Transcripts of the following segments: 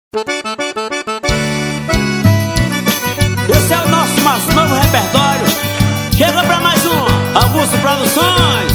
Esse é o nosso mais novo repertório. Chega pra mais um Augusto Produções.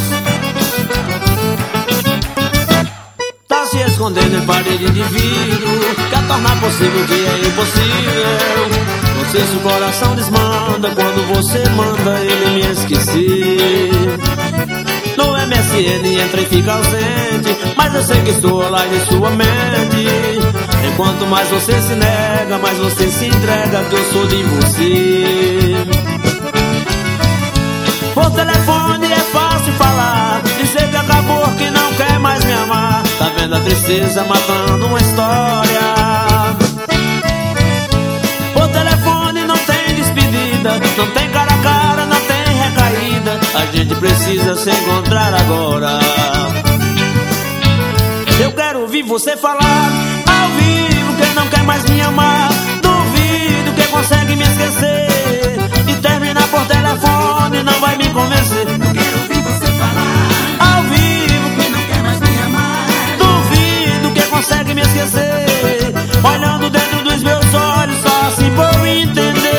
Tá se escondendo em parede de vidro, quer tornar possível o que é impossível. Não sei se o coração desmanda quando você manda ele me esquecer. No MSN entra e fica ausente, mas eu sei que estou lá em sua mente. Enquanto mais você se nega, mais você se entrega, que eu sou de você. Por telefone é fácil falar, dizer que acabou, que não quer mais me amar. Tá vendo a tristeza matando uma história. Por telefone não tem despedida, não tem cara a cara, não tem recaída. A gente precisa se encontrar agora. Eu quero ouvir você falar ao vivo que não quer mais me amar. Duvido que consegue me esquecer e terminar por telefone não vai me convencer. Eu quero ouvir você falar ao vivo que não quer mais me amar. Duvido que consegue me esquecer, olhando dentro dos meus olhos, só assim vou entender.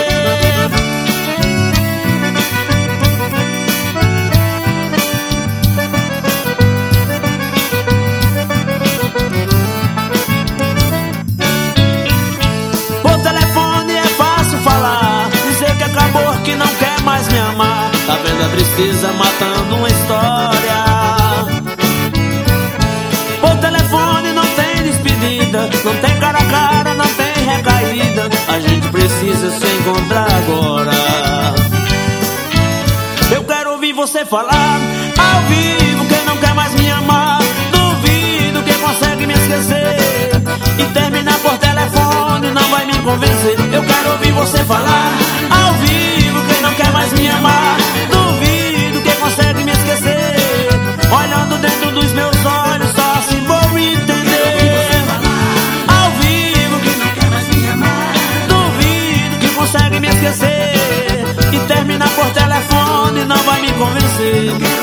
Por telefone é fácil falar, dizer que acabou, que não quer mais me amar. Tá vendo a tristeza matando uma história. Por telefone não tem despedida, não tem cara a cara, não tem recaída. A gente precisa se encontrar agora. Eu quero ouvir você falar ao vivo que não quer mais me amar. Duvido que consegue me esquecer e terminar por telefone não vai me convencer. Eu quero ouvir você falar ao vivo que não quer mais me amar. Duvido que consegue me esquecer, olhando dentro dos meus olhos, só assim vou entender. Ao vivo Que não quer mais me amar. duvido que consegue me esquecer e terminar por telefone não vai me convencer.